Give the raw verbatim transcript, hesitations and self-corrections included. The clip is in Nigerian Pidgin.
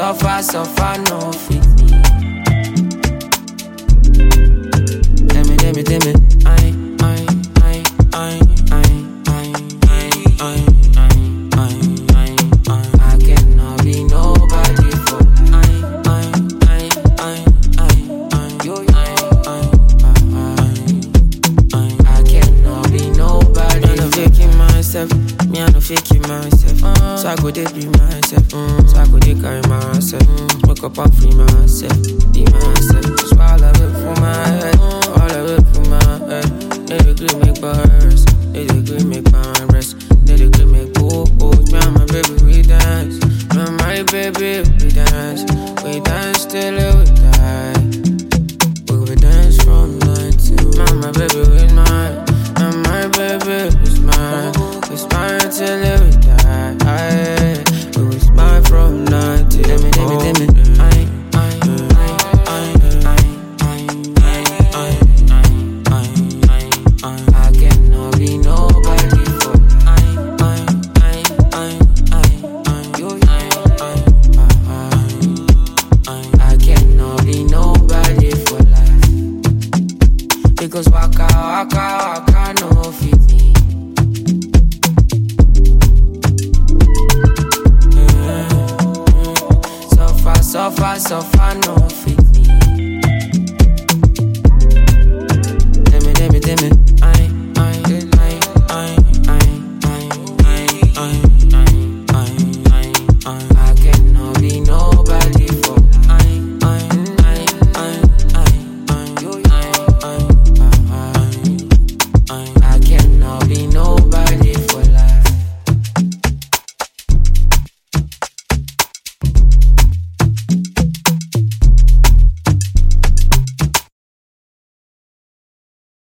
suffer, suffer, no fit. Tell me, tell me, tell me, I, I, I, I, I, I, I, I, I, I, I cannot be nobody for I, I, I, I, I, I, you, I, I, I, I cannot be nobody. I'm not faking myself, me I'm not faking myself. Uh, so I go dey be myself, uh, so I go dey carry myself, uh, wake up and free myself, be myself. Swallow it for my head.